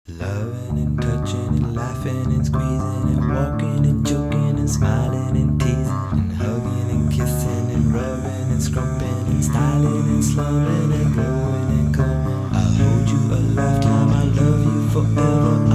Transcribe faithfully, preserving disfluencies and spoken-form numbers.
Loving and touching and laughing and squeezing and walking and joking and smiling and teasing and hugging and kissing and rubbing and scrumping and styling and slumming and going and coming. I'll hold you a lifetime, I love you forever.